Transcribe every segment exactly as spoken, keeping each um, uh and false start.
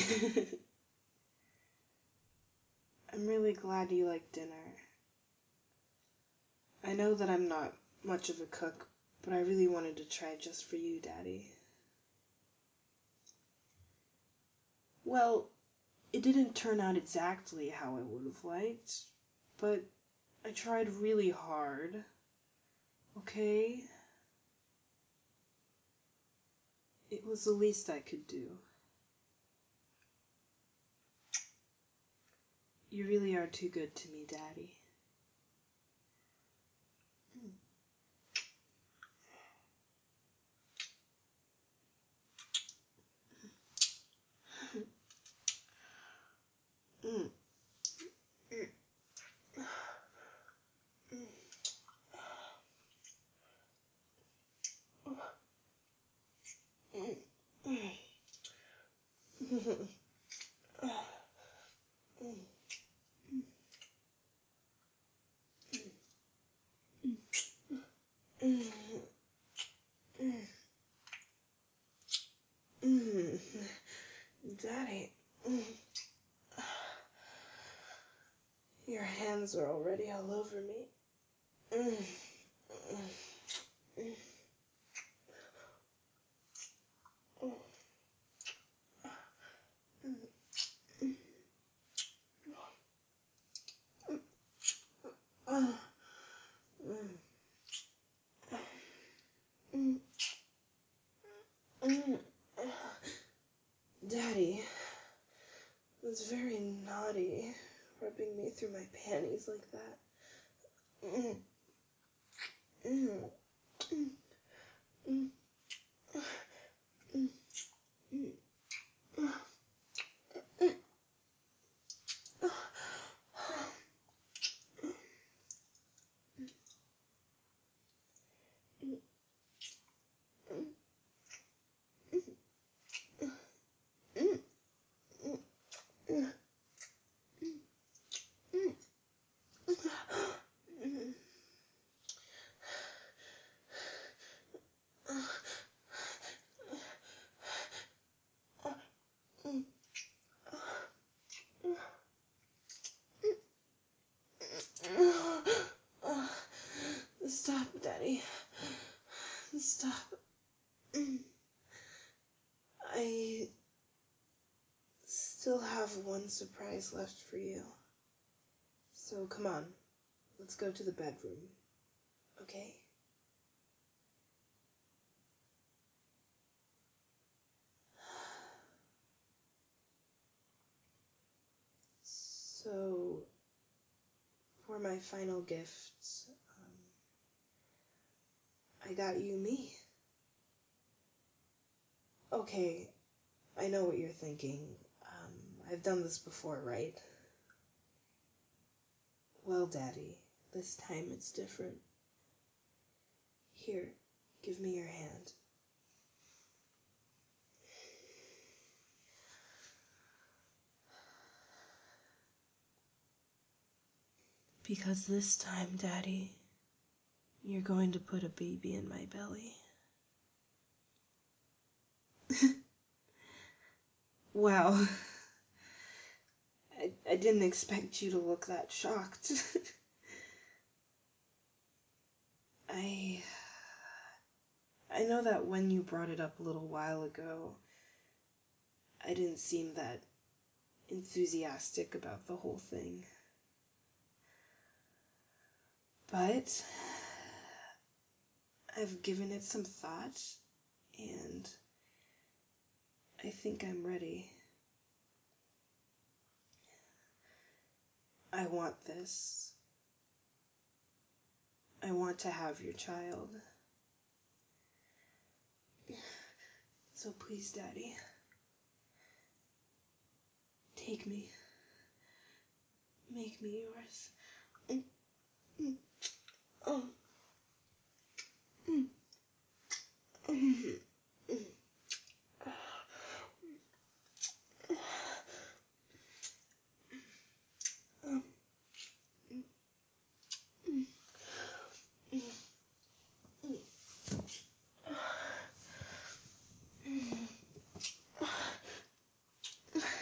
I'm really glad you like dinner. I know that I'm not much of a cook, but I really wanted to try just for you, Daddy. Well, it didn't turn out exactly how I would have liked, but I tried really hard. Okay? It was the least I could do. You really are too good to me, Daddy. Mm. Daddy, your hands are already all over me. Daddy, it's very naughty, rubbing me through my panties like that. Mm. Mm. Mm. Mm. Stop, Daddy. Stop. I still have one surprise left for you. So come on, let's go to the bedroom, okay? So, for my final gift, um, I got you me. Okay, I know what you're thinking. Um, I've done this before, right? Well, Daddy, this time it's different. Here, give me your hand. Because this time, Daddy, you're going to put a baby in my belly. Wow. I, I didn't expect you to look that shocked. I... I know that when you brought it up a little while ago, I didn't seem that enthusiastic about the whole thing. But I've given it some thought, and I think I'm ready. I want this. I want to have your child. So please, Daddy, take me. Make me yours. Mm, mm, oh. Mm, mm, mm. Um, mm, mm, mm, mm.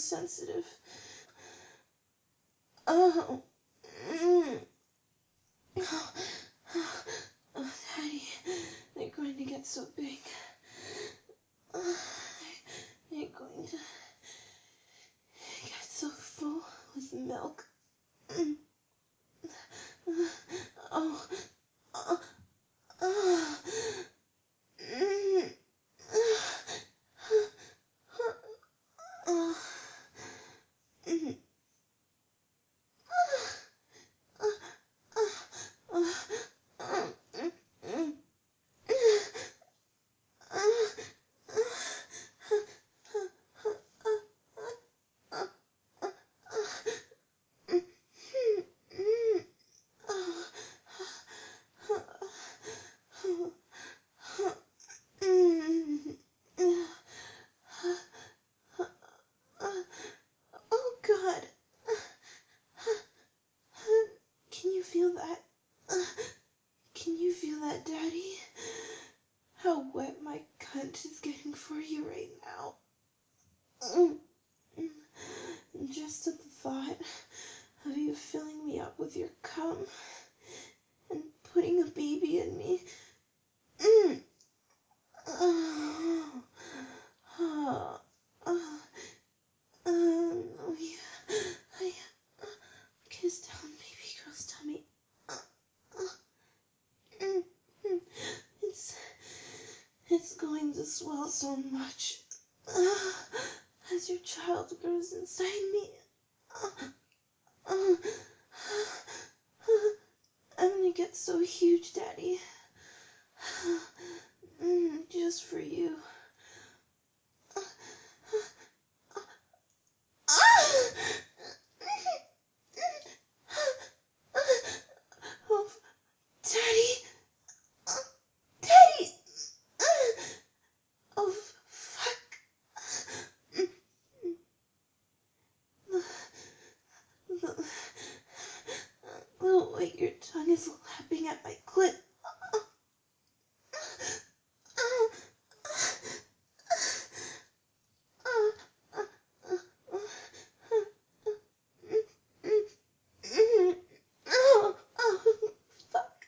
sensitive. Oh. Mm. Oh. Oh, Daddy, they're going to get so big. Oh, they're going to get so full with milk. Mm. Oh. Oh. Oh. Mm. Oh. Mm. Oh, God. Can you feel that? Can you feel that, Daddy? How wet my cunt is getting for you right now. Mm. Mm. Just at the thought of you filling me up with your cum and putting a baby in me. Mm. Oh. Oh. Oh. Um, oh, yeah. I, uh, kiss down, baby girl's tummy. Uh, uh, mm, mm. It's, it's going to swell so much uh, as your child grows inside me. Uh, uh, uh, I'm gonna get so huge, Daddy. Mm, just for you. Oh, Daddy! Daddy! Oh, fuck! The, the way your tongue is lapping at my clit. Oh, oh, fuck.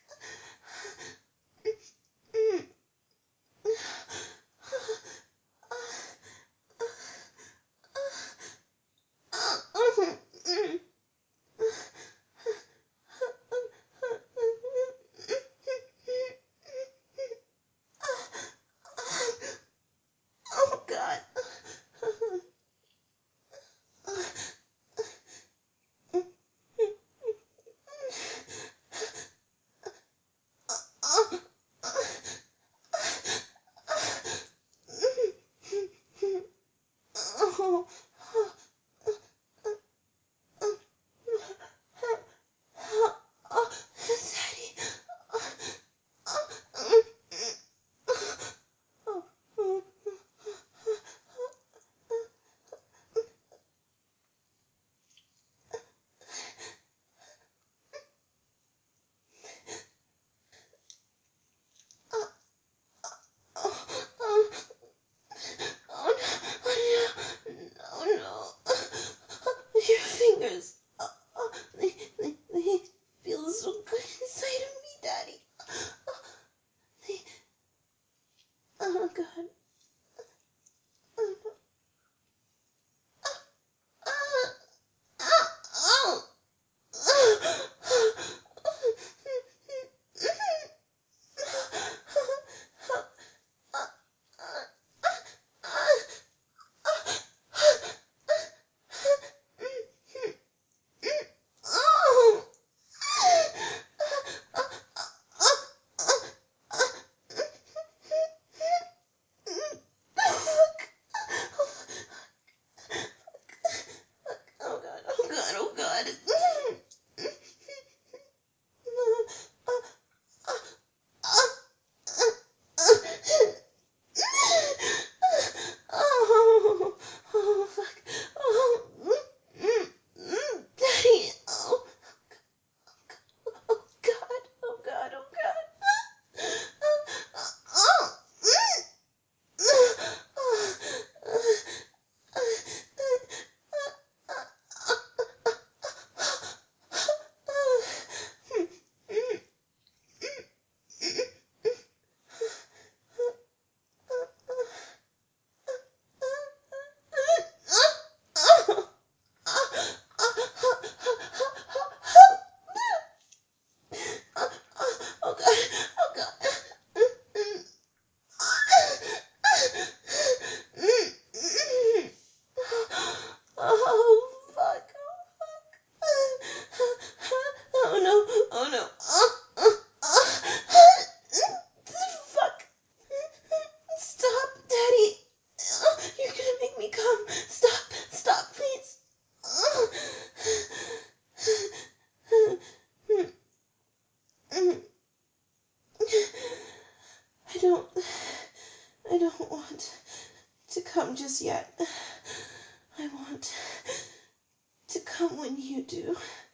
come just yet. I want to come when you do.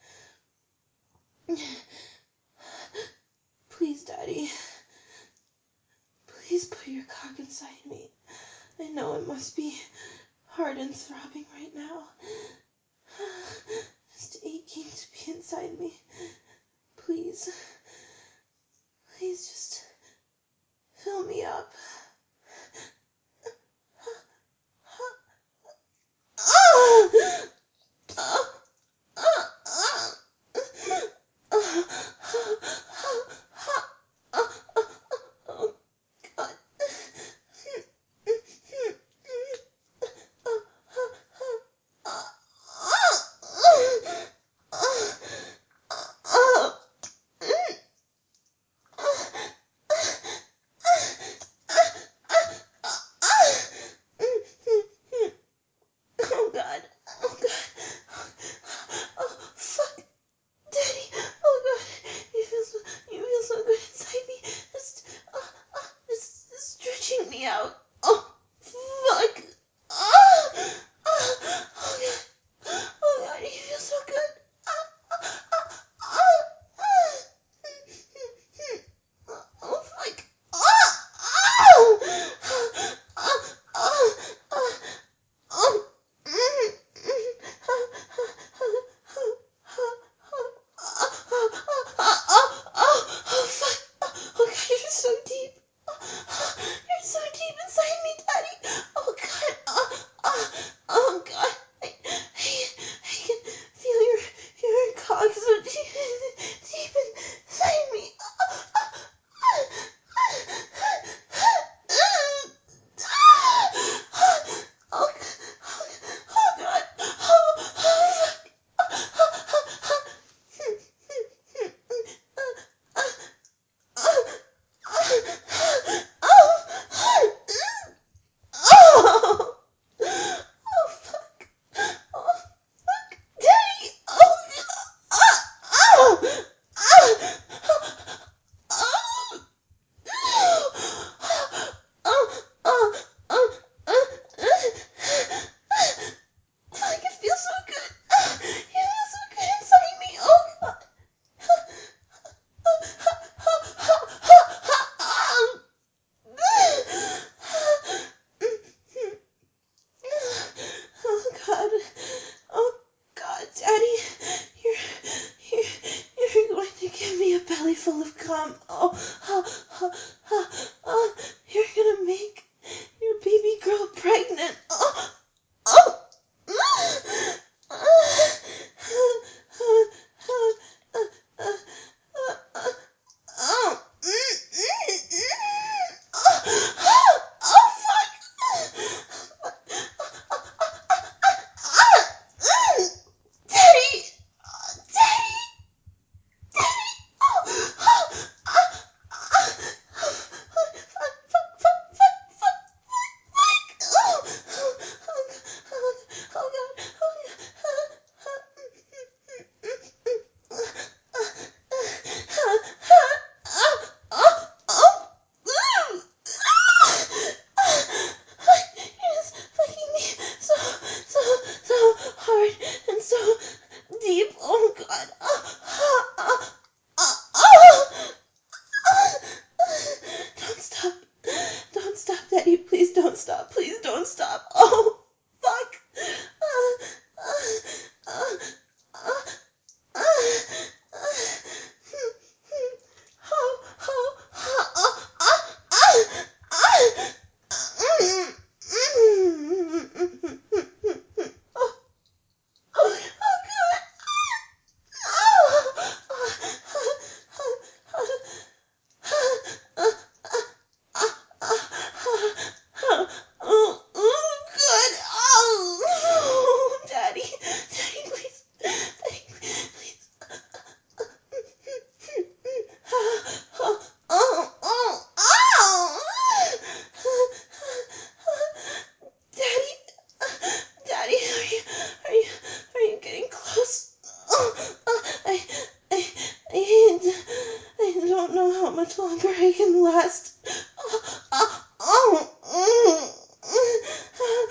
Please, Daddy. Please put your cock inside me. I know it must be hard and throbbing right now. Just aching to be inside me. Please. Please just fill me up. Oh God. Oh God. Oh fuck. Daddy. Oh God. You feel so you feel so good inside me. Just uh, uh, just, just stretching me out. Oh fuck. Ah. Ah. Oh God. Oh God, you feel so good. Ah. Ah. Ah. Ah. Oh fuck. Ah. Ah. Ah. Ah. Ah. Oh. Oh, fuck. Oh, God, you're so deep. You're so deep inside me, Daddy. Oh, God. Oh, oh, oh God. I, I, I can feel your, your cock so deep, deep inside me. Oh, oh God. Oh, oh, oh, oh, fuck. Oh, fuck. Daddy. Oh, ah, ah, ah, ah. Oh, oh, oh, oh. I can feel so good. You feel so good inside me. Oh, God. Oh God. Oh God, Daddy. You're you're you're going to give me a belly full of cum. Oh, oh, oh, oh, oh. You're gonna make your baby girl pregnant. Oh, oh. Oh, mm, mm, mm. Oh, oh, fuck. Ah, mm. Daddy, Daddy, Daddy. Oh, oh, ah, ah. Fuck, fuck, fuck, fuck, fuck, fuck. Oh, oh, oh, oh, oh, God, oh, God. You're just fucking me so, so, so hard and so deep. Oh God. Oh, oh, oh, oh. Don't stop. Don't stop, Daddy. Please don't stop. Please don't stop. Oh, fuck. Uh, uh, uh, uh, uh, oh, oh, oh, oh, oh, oh, oh. Oh, oh, God. Oh, oh, oh, good. Oh, Daddy, Daddy, please, Daddy, please. Oh, oh, oh, oh. Daddy, Daddy, are you, are you, are you getting close? Oh, oh, I, I, I, I don't know how much longer I can last. Oh, oh, oh, mm,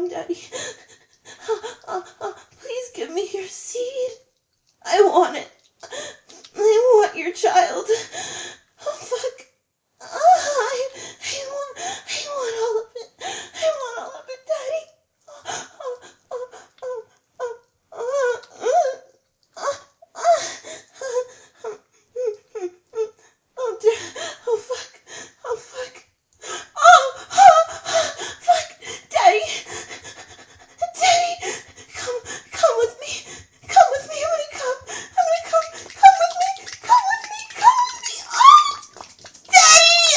on, Daddy. Uh, uh, please give me your seed. I want it. I want your child. Oh, fuck. Uh, I, I want, I want all of it. I want all of it, Daddy. Oh, oh, oh, oh, oh, oh, oh, oh, oh, oh, oh, dear. Oh, fuck. Oh, fuck. Oh, oh, oh, fuck. Daddy. Daddy. Come, come with me. Come with me. I'm gonna come. I'm gonna come. Come with me. Come with me. Come with me. Oh, Daddy.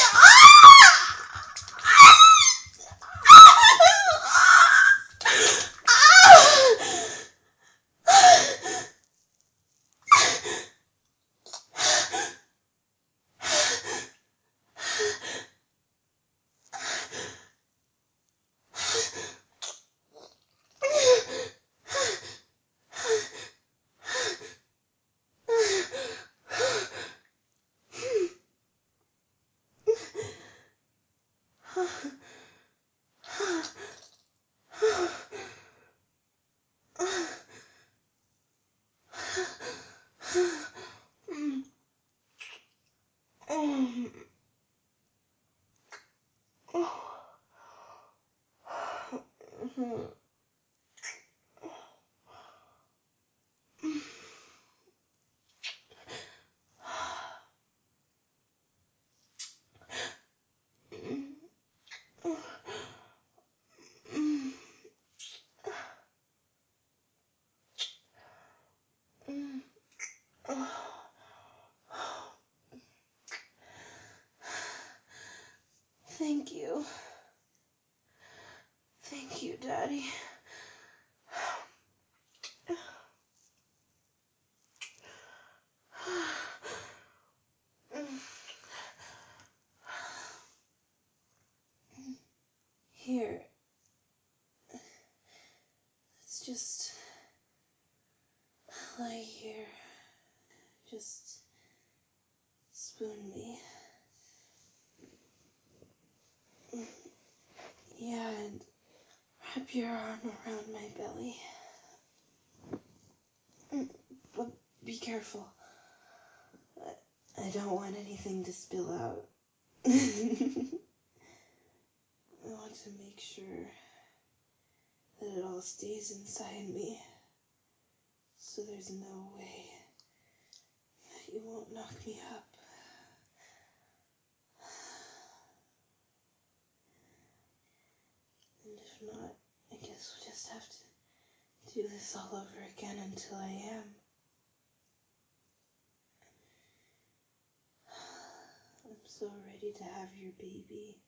Thank you. Thank you, Daddy. Here. Let's just lie here. Just spoon me. Yeah, and wrap your arm around my belly. But be careful. I, I don't want anything to spill out. I want to make sure that it all stays inside me, so there's no way that you won't knock me up. And if not, I guess we'll just have to do this all over again until I am. I'm so ready to have your baby.